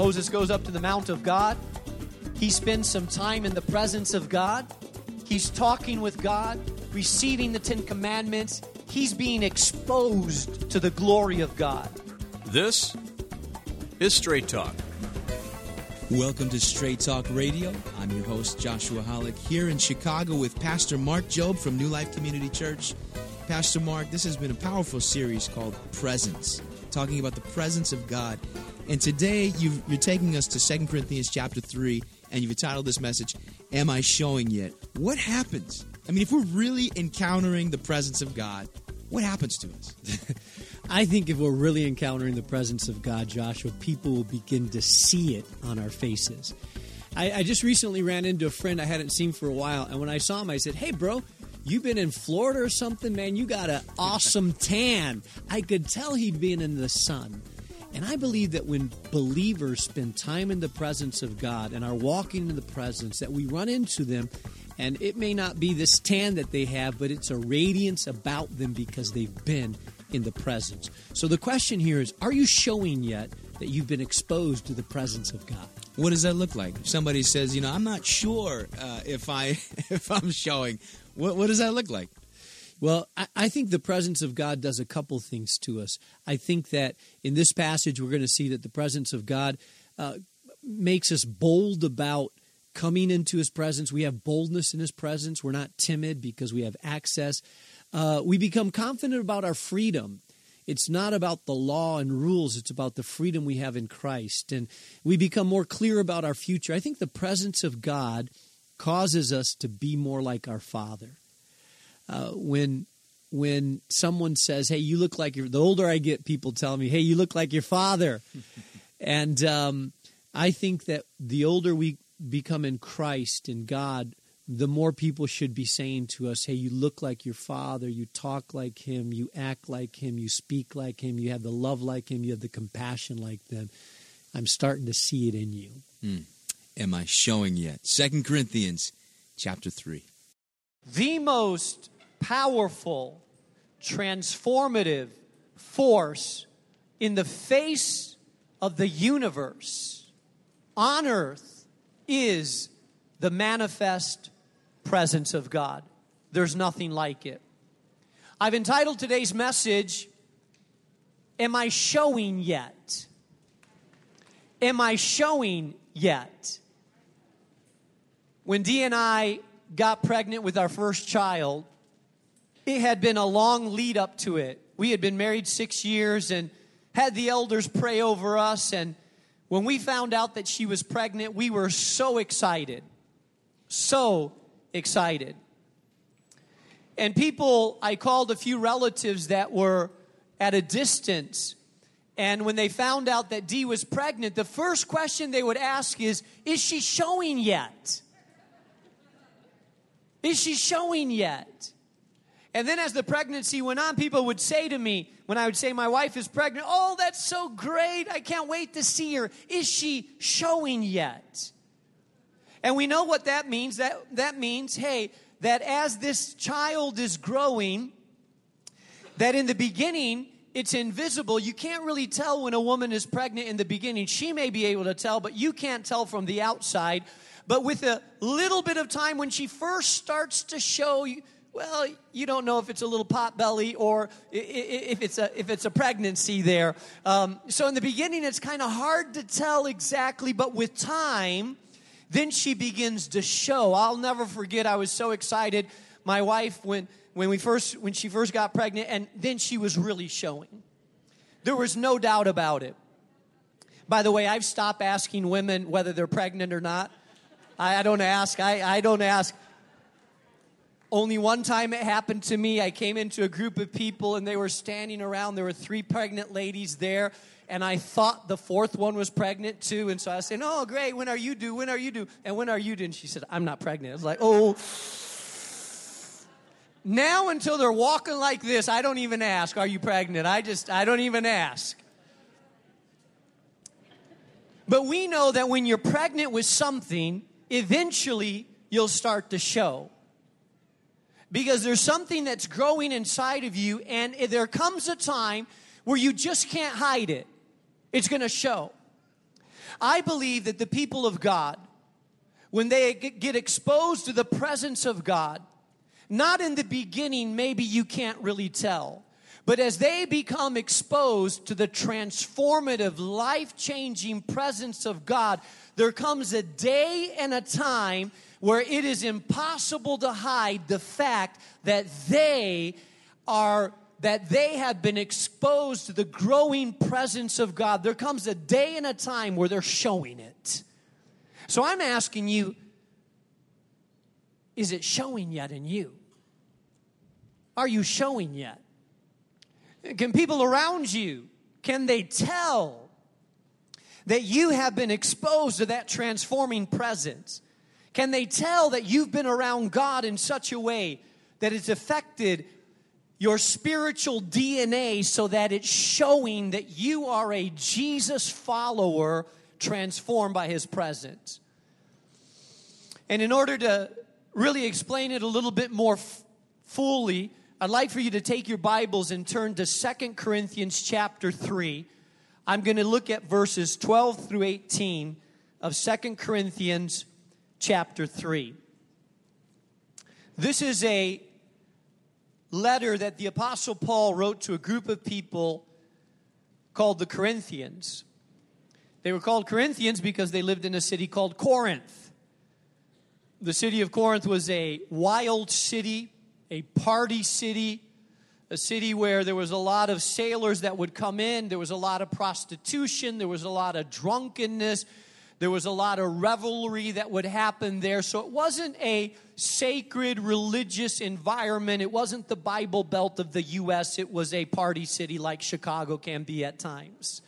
Moses goes up to the Mount of God. He spends some time in the presence of God. He's talking with God, receiving the Ten Commandments. He's being exposed to the glory of God. This is Straight Talk. Welcome to Straight Talk Radio. I'm your host, Joshua Hollick, here in Chicago with Pastor Mark Jobe from New Life Community Church. Pastor Mark, this has been a powerful series called Presence, talking about the presence of God. And today you're taking us to 2 Corinthians chapter 3, and you've entitled this message, Am I Showing Yet? What happens? I mean, if we're really encountering the presence of God, what happens to us? I think if we're really encountering the presence of God, Joshua, people will begin to see it on our faces. I just recently ran into a friend I hadn't seen for a while, and when I saw him, I said, "Hey, bro, you been in Florida or something, man? You got an awesome tan." I could tell he'd been in the sun. And I believe that when believers spend time in the presence of God and are walking in the presence, that we run into them, and it may not be this tan that they have, but it's a radiance about them because they've been in the presence. So the question here is, are you showing yet that you've been exposed to the presence of God? What does that look like? If somebody says, I'm not sure if I'm showing, what does that look like? Well, I think the presence of God does a couple things to us. I think that in this passage, we're going to see that the presence of God makes us bold about coming into His presence. We have boldness in His presence. We're not timid because we have access. We become confident about our freedom. It's not about the law and rules. It's about the freedom we have in Christ. And we become more clear about our future. I think the presence of God causes us to be more like our Father. When someone says, "Hey, you look like the older I get, people tell me, "Hey, you look like your father." And I think that the older we become in Christ and God, the more people should be saying to us, "Hey, you look like your father, you talk like him, you act like him, you speak like him, you have the love like him, you have the compassion like them. I'm starting to see it in you." Am I showing yet? 2 Corinthians chapter 3. The most powerful, transformative force in the face of the universe on earth is the manifest presence of God. There's nothing like it. I've entitled today's message, Am I Showing Yet? Am I showing yet? When Dee and I got pregnant with our first child, it had been a long lead up to it. We had been married 6 years and had the elders pray over us. And when we found out that she was pregnant, we were so excited. So excited. And I called a few relatives that were at a distance. And when they found out that Dee was pregnant, the first question they would ask is she showing yet? Is she showing yet? And then as the pregnancy went on, people would say to me, when I would say my wife is pregnant, "Oh, that's so great. I can't wait to see her. Is she showing yet?" And we know what that means. That means, hey, that as this child is growing, that in the beginning, it's invisible. You can't really tell when a woman is pregnant in the beginning. She may be able to tell, but you can't tell from the outside. But with a little bit of time, when she first starts to show, well, you don't know if it's a little pot belly or if it's a pregnancy there. So in the beginning, it's kind of hard to tell exactly. But with time, then she begins to show. I'll never forget. I was so excited. My wife, when she first got pregnant, and then she was really showing. There was no doubt about it. By the way, I've stopped asking women whether they're pregnant or not. I don't ask. I don't ask. Only one time it happened to me. I came into a group of people, and they were standing around. There were 3 pregnant ladies there, and I thought the 4th one was pregnant too. And so I said, "Oh, great. When are you due? When are you due? And when are you due?" And she said, "I'm not pregnant." I was like, oh. Now until they're walking like this, I don't even ask, "Are you pregnant?" I don't even ask. But we know that when you're pregnant with something, eventually you'll start to show. Because there's something that's growing inside of you, and there comes a time where you just can't hide it. It's going to show. I believe that the people of God, when they get exposed to the presence of God, not in the beginning, maybe you can't really tell, but as they become exposed to the transformative, life-changing presence of God, there comes a day and a time where it is impossible to hide the fact that they have been exposed to the growing presence of God. There comes a day and a time where they're showing it. So I'm asking you, is it showing yet in you? Are you showing yet? Can people around you, can they tell that you have been exposed to that transforming presence? Can they tell that you've been around God in such a way that it's affected your spiritual DNA so that it's showing that you are a Jesus follower transformed by His presence? And in order to really explain it a little bit more fully, I'd like for you to take your Bibles and turn to 2 Corinthians chapter 3. I'm going to look at verses 12 through 18 of 2 Corinthians chapter 3. This is a letter that the Apostle Paul wrote to a group of people called the Corinthians. They were called Corinthians because they lived in a city called Corinth. The city of Corinth was a wild city, a party city, a city where there was a lot of sailors that would come in. There was a lot of prostitution. There was a lot of drunkenness. There was a lot of revelry that would happen there. So it wasn't a sacred religious environment. It wasn't the Bible Belt of the U.S. It was a party city like Chicago can be at times.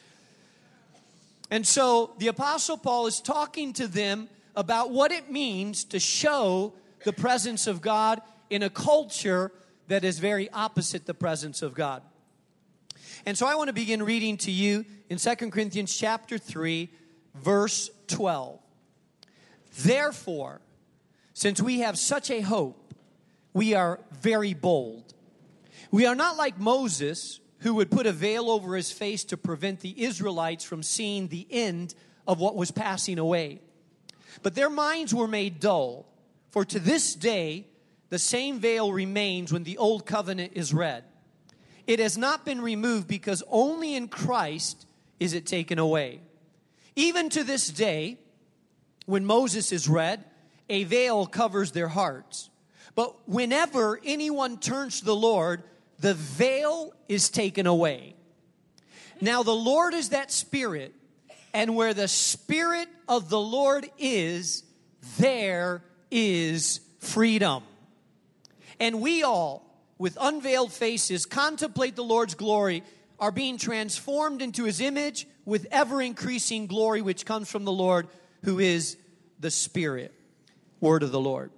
And so the Apostle Paul is talking to them about what it means to show the presence of God in a culture that is very opposite the presence of God. And so I want to begin reading to you in 2 Corinthians chapter 3, verse 12. Therefore, since we have such a hope, we are very bold. We are not like Moses, who would put a veil over his face to prevent the Israelites from seeing the end of what was passing away. But their minds were made dull, for to this day the same veil remains when the old covenant is read. It has not been removed because only in Christ is it taken away. Even to this day, when Moses is read, a veil covers their hearts. But whenever anyone turns to the Lord, the veil is taken away. Now the Lord is that Spirit, and where the Spirit of the Lord is, there is freedom. And we all, with unveiled faces, contemplate the Lord's glory, are being transformed into His image with ever-increasing glory, which comes from the Lord, who is the Spirit. Word of the Lord.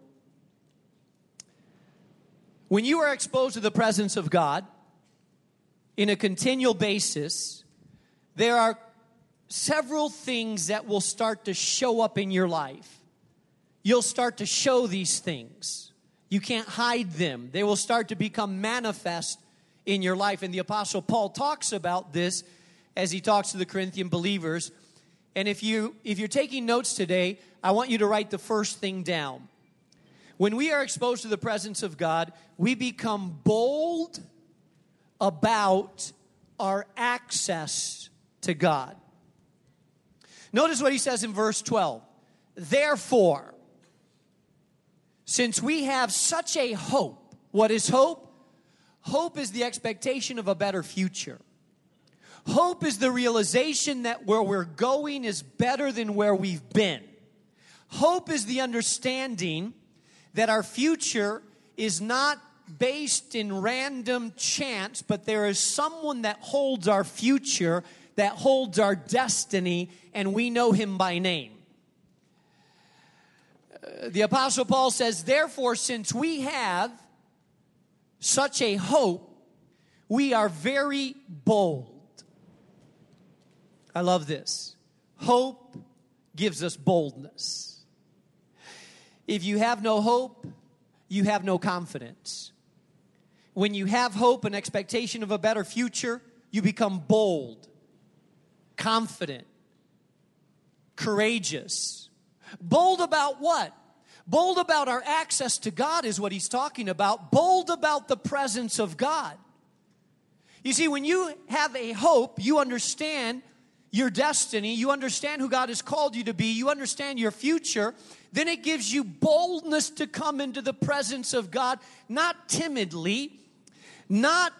When you are exposed to the presence of God in a continual basis, there are several things that will start to show up in your life. You'll start to show these things. You can't hide them. They will start to become manifest in your life. And the Apostle Paul talks about this as he talks to the Corinthian believers. And if you're taking notes today, I want you to write the first thing down. When we are exposed to the presence of God, we become bold about our access to God. Notice what he says in verse 12. Therefore, since we have such a hope. What is hope? Hope is the expectation of a better future. Hope is the realization that where we're going is better than where we've been. Hope is the understanding that our future is not based in random chance, but there is someone that holds our future, that holds our destiny, and we know Him by name. The Apostle Paul says, therefore, since we have such a hope, we are very bold. I love this. Hope gives us boldness. If you have no hope, you have no confidence. When you have hope and expectation of a better future, you become bold, confident. courageous. Bold about what? Bold about our access to God is what he's talking about. Bold about the presence of God. You see, when you have a hope, you understand your destiny, you understand who God has called you to be, you understand your future, then it gives you boldness to come into the presence of God, not timidly, not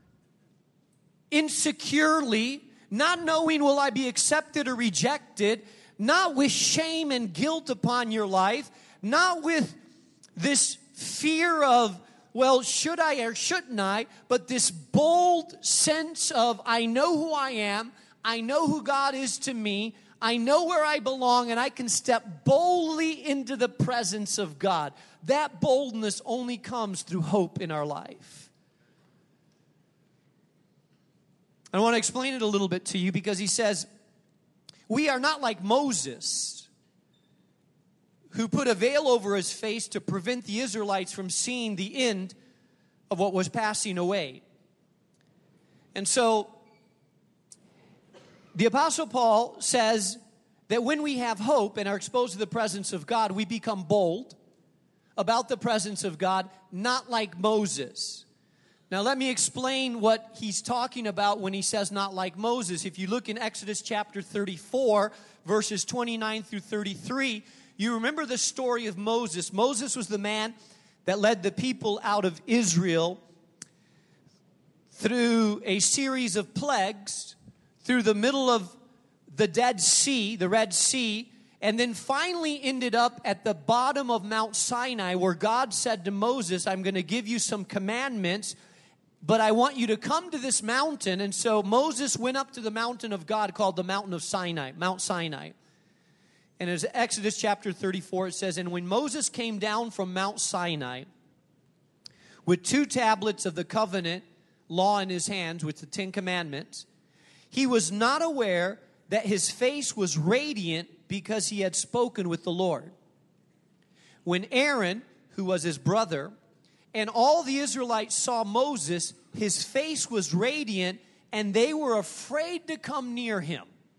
insecurely, not knowing will I be accepted or rejected, not with shame and guilt upon your life, not with this fear of, well, should I or shouldn't I, but this bold sense of, I know who I am, I know who God is to me, I know where I belong, and I can step boldly into the presence of God. That boldness only comes through hope in our life. I want to explain it a little bit to you because he says, we are not like Moses, who put a veil over his face to prevent the Israelites from seeing the end of what was passing away. And so, the Apostle Paul says that when we have hope and are exposed to the presence of God, we become bold about the presence of God, not like Moses. Now, let me explain what he's talking about when he says not like Moses. If you look in Exodus chapter 34, verses 29 through 33, you remember the story of Moses. Moses was the man that led the people out of Israel through a series of plagues, through the middle of the Dead Sea, the Red Sea, and then finally ended up at the bottom of Mount Sinai where God said to Moses, I'm going to give you some commandments, but I want you to come to this mountain. And so Moses went up to the mountain of God called the mountain of Sinai, Mount Sinai. And as Exodus chapter 34, it says, and when Moses came down from Mount Sinai with 2 tablets of the covenant law in his hands with the 10 commandments, he was not aware that his face was radiant because he had spoken with the Lord. When Aaron, who was his brother, and all the Israelites saw Moses, his face was radiant, and they were afraid to come near him.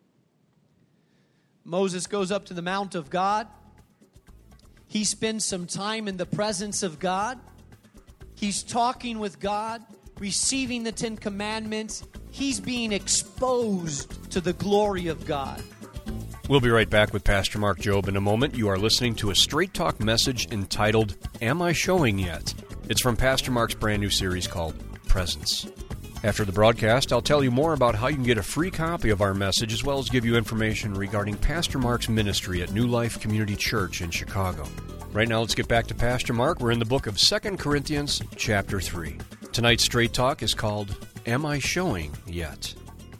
Moses goes up to the Mount of God. He spends some time in the presence of God. He's talking with God, receiving the 10 commandments. He's being exposed to the glory of God. We'll be right back with Pastor Mark Jobe in a moment. You are listening to a Straight Talk message entitled, Am I Showing Yet? It's from Pastor Mark's brand new series called Presence. After the broadcast, I'll tell you more about how you can get a free copy of our message as well as give you information regarding Pastor Mark's ministry at New Life Community Church in Chicago. Right now, let's get back to Pastor Mark. We're in the book of 2 Corinthians, chapter 3. Tonight's Straight Talk is called, Am I Showing Yet?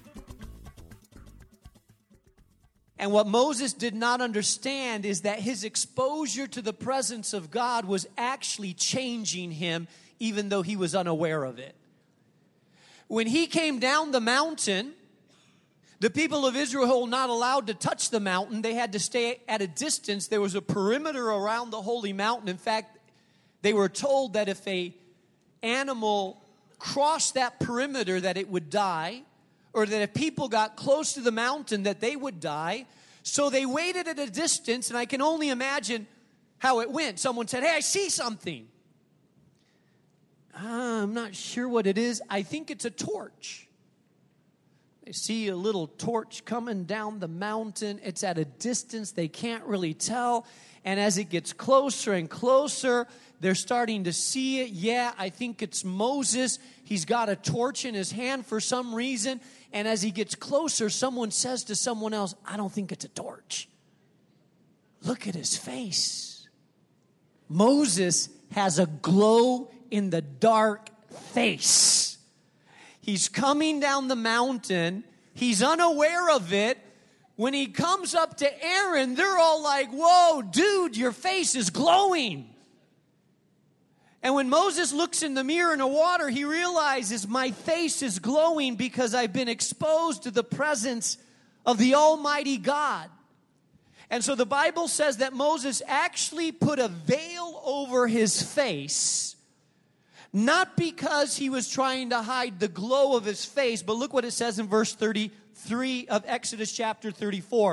And what Moses did not understand is that his exposure to the presence of God was actually changing him, even though he was unaware of it. When he came down the mountain, the people of Israel were not allowed to touch the mountain. They had to stay at a distance. There was a perimeter around the holy mountain. In fact, they were told that if an animal crossed that perimeter, that it would die, or that if people got close to the mountain, that they would die. So they waited at a distance, and I can only imagine how it went. Someone said, hey, I see something. I'm not sure what it is. I think it's a torch. They see a little torch coming down the mountain. It's at a distance. They can't really tell. And as it gets closer and closer, they're starting to see it. Yeah, I think it's Moses. He's got a torch in his hand for some reason. And as he gets closer, someone says to someone else, I don't think it's a torch. Look at his face. Moses has a glow in the dark face. He's coming down the mountain. He's unaware of it. When he comes up to Aaron, they're all like, whoa, dude, your face is glowing. And when Moses looks in the mirror in the water, he realizes my face is glowing because I've been exposed to the presence of the Almighty God. And so the Bible says that Moses actually put a veil over his face, not because he was trying to hide the glow of his face, but look what it says in verse 33 of Exodus chapter 34.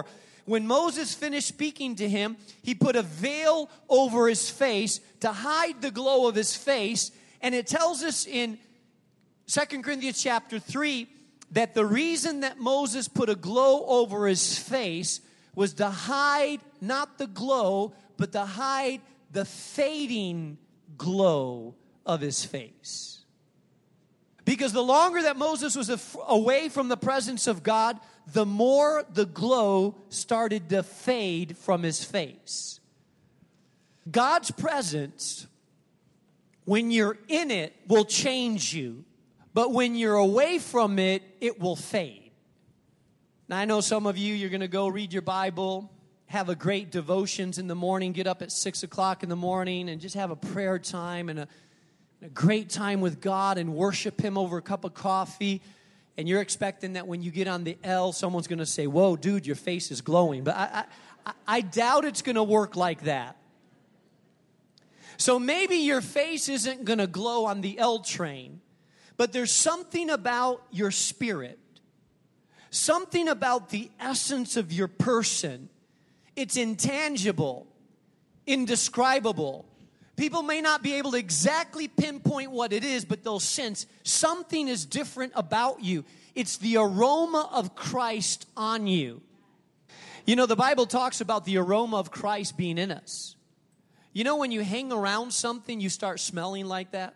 when Moses finished speaking to him, he put a veil over his face to hide the glow of his face. And it tells us in 2 Corinthians chapter 3 that the reason that Moses put a glow over his face was to hide not the glow, but to hide the fading glow of his face. Because the longer that Moses was away from the presence of God, the more the glow started to fade from his face. God's presence, when you're in it, will change you. But when you're away from it, it will fade. Now, I know some of you, you're going to go read your Bible, have a great devotions in the morning, get up at 6 o'clock in the morning, and just have a prayer time and a great time with God and worship Him over a cup of coffee. And you're expecting that when you get on the L, someone's going to say, whoa, dude, your face is glowing. But I doubt it's going to work like that. So maybe your face isn't going to glow on the L train, but there's something about your spirit, something about the essence of your person. It's intangible, indescribable. People may not be able to exactly pinpoint what it is, but they'll sense something is different about you. It's the aroma of Christ on you. You know, the Bible talks about the aroma of Christ being in us. You know, when you hang around something, you start smelling like that.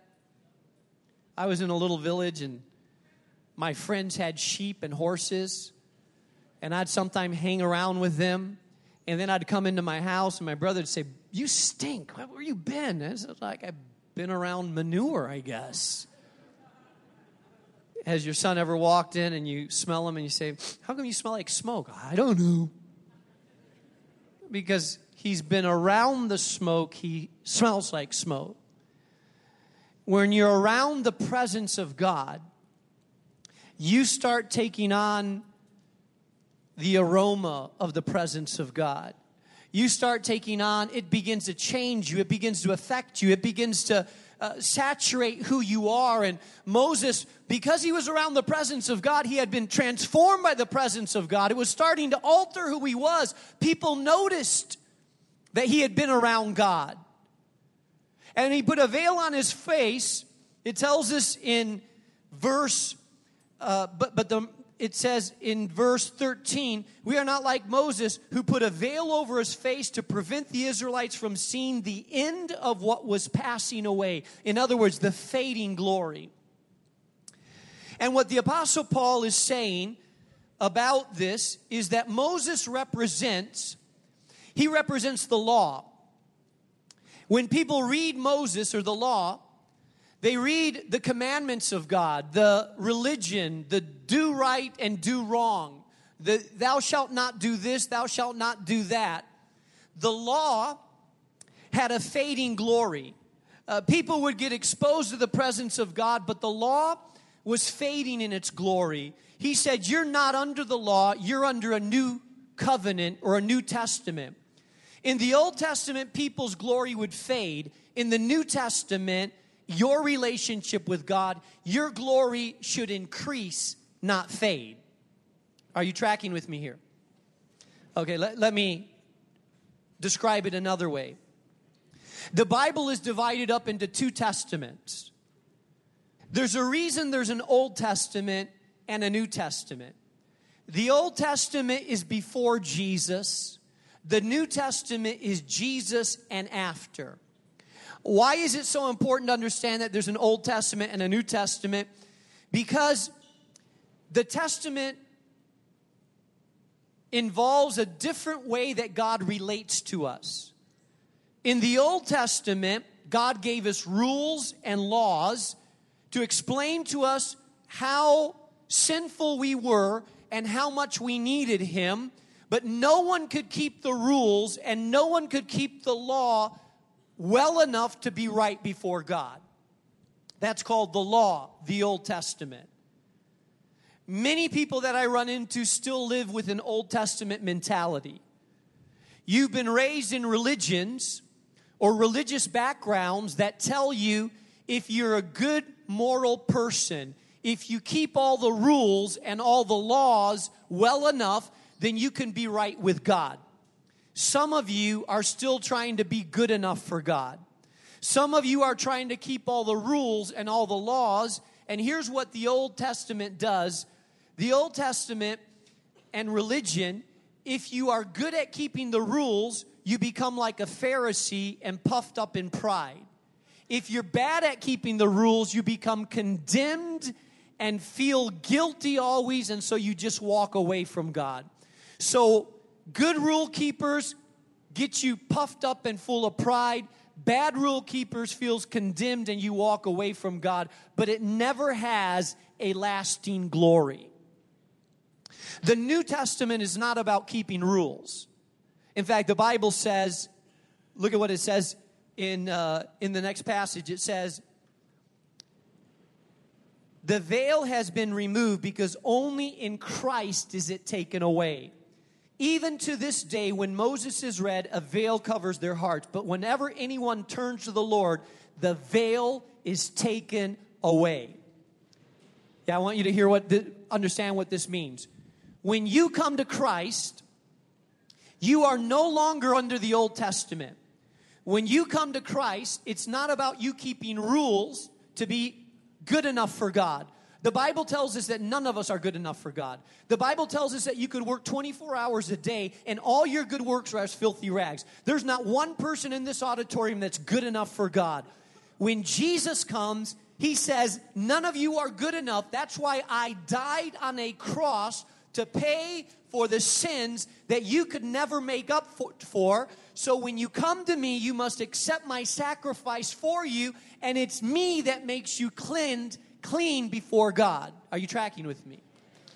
I was in a little village, and my friends had sheep and horses, and I'd sometimes hang around with them, and then I'd come into my house, and my brother would say, you stink. Where you been? And it's like, I've been around manure, I guess. Has your son ever walked in and you smell him and you say, how come you smell like smoke? I don't know. Because he's been around the smoke, he smells like smoke. When you're around the presence of God, you start taking on the aroma of the presence of God. You start taking on, it begins to change you. It begins to affect you. It begins to saturate who you are. And Moses, because he was around the presence of God, he had been transformed by the presence of God. It was starting to alter who he was. People noticed that he had been around God. And he put a veil on his face. It tells us in verse, it says in verse 13, we are not like Moses, who put a veil over his face to prevent the Israelites from seeing the end of what was passing away. In other words, the fading glory. And what the Apostle Paul is saying about this is that Moses represents the law. When people read Moses or the law, they read the commandments of God, the religion, the do right and do wrong, the thou shalt not do this, thou shalt not do that. The law had a fading glory. People would get exposed to the presence of God, but the law was fading in its glory. He said, you're not under the law, you're under a new covenant or a New Testament. In the Old Testament, people's glory would fade. In the New Testament, your relationship with God, your glory should increase, not fade. Are you tracking with me here? Okay, let me describe it another way. The Bible is divided up into two testaments. There's a reason there's an Old Testament and a New Testament. The Old Testament is before Jesus. The New Testament is Jesus and after. Why is it so important to understand that there's an Old Testament and a New Testament? Because the Testament involves a different way that God relates to us. In the Old Testament, God gave us rules and laws to explain to us how sinful we were and how much we needed Him. But no one could keep the rules and no one could keep the law well enough to be right before God. That's called the law, the Old Testament. Many people that I run into still live with an Old Testament mentality. You've been raised in religions or religious backgrounds that tell you if you're a good moral person, if you keep all the rules and all the laws well enough, then you can be right with God. Some of you are still trying to be good enough for God. Some of you are trying to keep all the rules and all the laws. And here's what the Old Testament does. The Old Testament and religion, if you are good at keeping the rules, you become like a Pharisee and puffed up in pride. If you're bad at keeping the rules, you become condemned and feel guilty always, and so you just walk away from God. So good rule keepers get you puffed up and full of pride. Bad rule keepers feels condemned and you walk away from God, but it never has a lasting glory. The New Testament is not about keeping rules. In fact, the Bible says, look at what it says in the next passage. It says, the veil has been removed because only in Christ is it taken away. Even to this day, when Moses is read, a veil covers their hearts. But whenever anyone turns to the Lord, the veil is taken away. Yeah, I want you to hear understand what this means. When you come to Christ, you are no longer under the Old Testament. When you come to Christ, it's not about you keeping rules to be good enough for God. The Bible tells us that none of us are good enough for God. The Bible tells us that you could work 24 hours a day and all your good works are as filthy rags. There's not one person in this auditorium that's good enough for God. When Jesus comes, he says, none of you are good enough. That's why I died on a cross to pay for the sins that you could never make up for. So when you come to me, you must accept my sacrifice for you, and it's me that makes you clean before God. Are you tracking with me?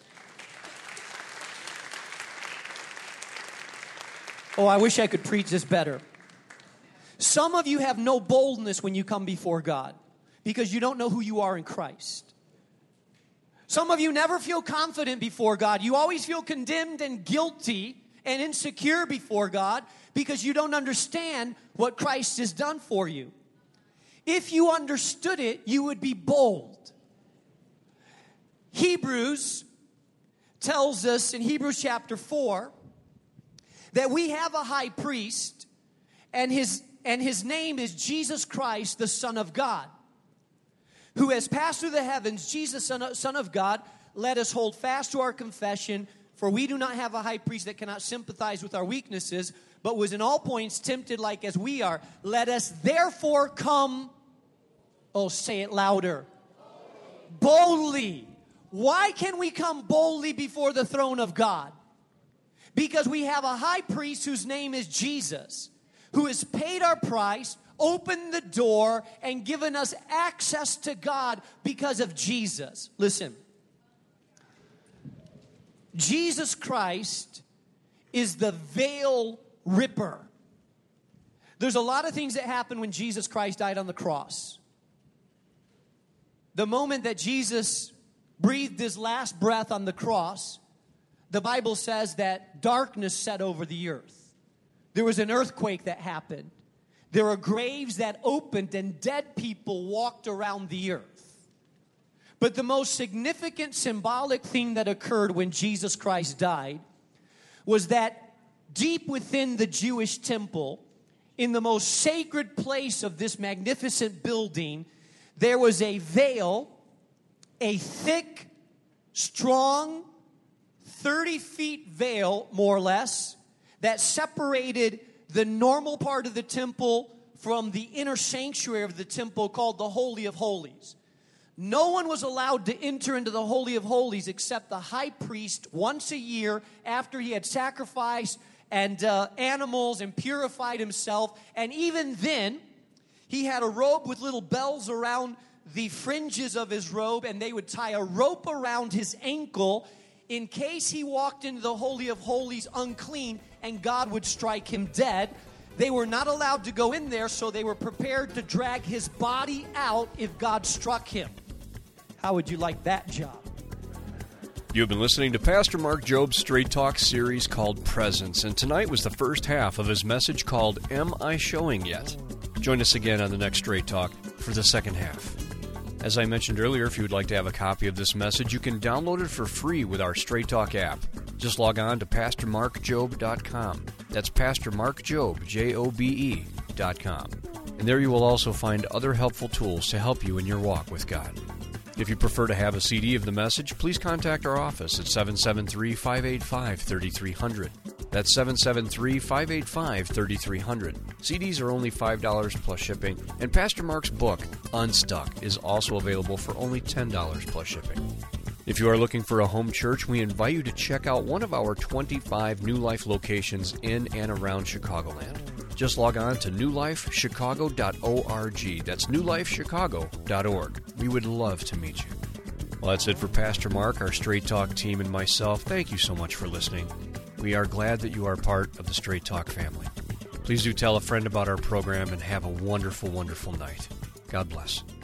Oh, I wish I could preach this better. Some of you have no boldness when you come before God because you don't know who you are in Christ. Some of you never feel confident before God. You always feel condemned and guilty and insecure before God because you don't understand what Christ has done for you. If you understood it, you would be bold. Hebrews tells us in Hebrews chapter 4 that we have a high priest and his name is Jesus Christ, the Son of God, who has passed through the heavens. Jesus, Son of God, let us hold fast to our confession, for we do not have a high priest that cannot sympathize with our weaknesses, but was in all points tempted like as we are. Let us therefore come, oh, say it louder, boldly. Why can we come boldly before the throne of God? Because we have a high priest whose name is Jesus, who has paid our price, opened the door, and given us access to God because of Jesus. Listen, Jesus Christ is the veil ripper. There's a lot of things that happened when Jesus Christ died on the cross. The moment that Jesus breathed his last breath on the cross, the Bible says that darkness set over the earth. There was an earthquake that happened. There were graves that opened and dead people walked around the earth. But the most significant symbolic thing that occurred when Jesus Christ died was that deep within the Jewish temple, in the most sacred place of this magnificent building, there was a veil, a thick, strong, 30-feet veil, more or less, that separated the normal part of the temple from the inner sanctuary of the temple called the Holy of Holies. No one was allowed to enter into the Holy of Holies except the high priest once a year after he had sacrificed and animals and purified himself. And even then, he had a robe with little bells around the fringes of his robe, and they would tie a rope around his ankle in case he walked into the Holy of Holies unclean and God would strike him dead. They were not allowed to go in there, so they were prepared to drag his body out if God struck him. How would you like that job? You've been listening to Pastor Mark Job's Straight Talk series called Presence, and tonight was the first half of his message called Am I Showing Yet? Join us again on the next Straight Talk for the second half. As I mentioned earlier, if you would like to have a copy of this message, you can download it for free with our Straight Talk app. Just log on to PastorMarkJobe.com. That's PastorMarkJobe, Jobe.com. And there you will also find other helpful tools to help you in your walk with God. If you prefer to have a CD of the message, please contact our office at 773-585-3300. That's 773-585-3300. CDs are only $5 plus shipping, and Pastor Mark's book, Unstuck, is also available for only $10 plus shipping. If you are looking for a home church, we invite you to check out one of our 25 New Life locations in and around Chicagoland. Just log on to newlifechicago.org. That's newlifechicago.org. We would love to meet you. Well, that's it for Pastor Mark, our Straight Talk team, and myself. Thank you so much for listening. We are glad that you are part of the Straight Talk family. Please do tell a friend about our program and have a wonderful, wonderful night. God bless.